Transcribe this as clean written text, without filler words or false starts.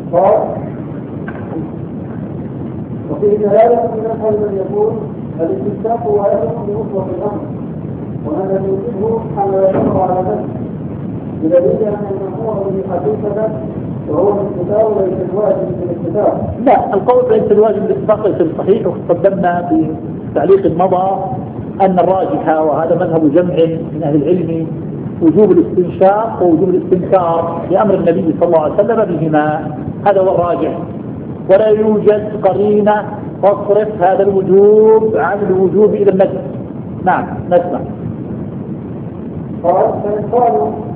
قال وفيه دلالة من أسهل من يقول الاستمساك واجب بمطلق الأمر وأن يوجبه حملته على نفسه بدليل أن المأمور به حقيقة وهو الاتفاق ليس الواجب بالاتفاق. لا، القول ليس الواجب بالاتفاق ليس الصحيح، وقدمنا في تعليق مضى أن الراجح وهذا مذهب جمع من أهل العلم وجوب الاستنشاق ووجوب الاستنكار لأمر النبي صلى الله عليه وسلم بهما، هذا هو الراجح، ولا يوجد قرينة تصرف هذا الوجوب عن الوجوب إلى النجم. نعم نسمع. قال فإن قالوا